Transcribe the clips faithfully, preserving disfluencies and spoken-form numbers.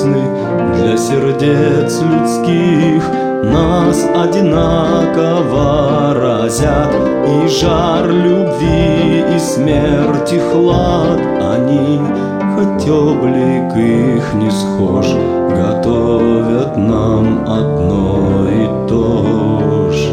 бездны для сердец людских. Нас одинаково разят и жар любви, и смерти хлад. Они, хоть облик их не схож, готовят нам одно и то ж.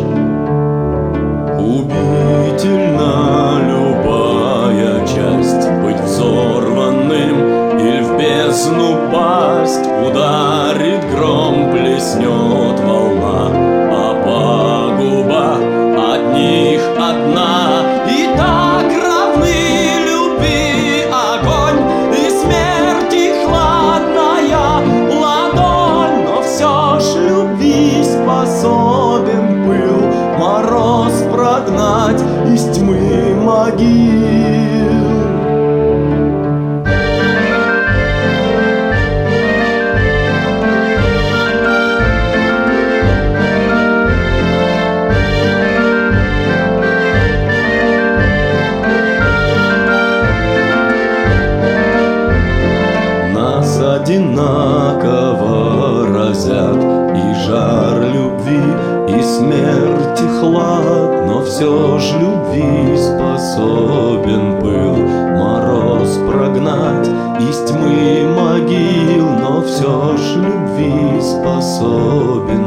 Убительна любая часть, быть взорванным или в бездну пасть. Ударит гром, плеснет волна, а пагуба одних одна. И так равны любви огонь и смерти хладная ладонь. Но все ж любви способен пыл мороз прогнать из тьмы могил. Одинаково разят и жар любви, и смерти хлад. Но все ж любви способен был мороз прогнать из тьмы могил. Но все ж любви способен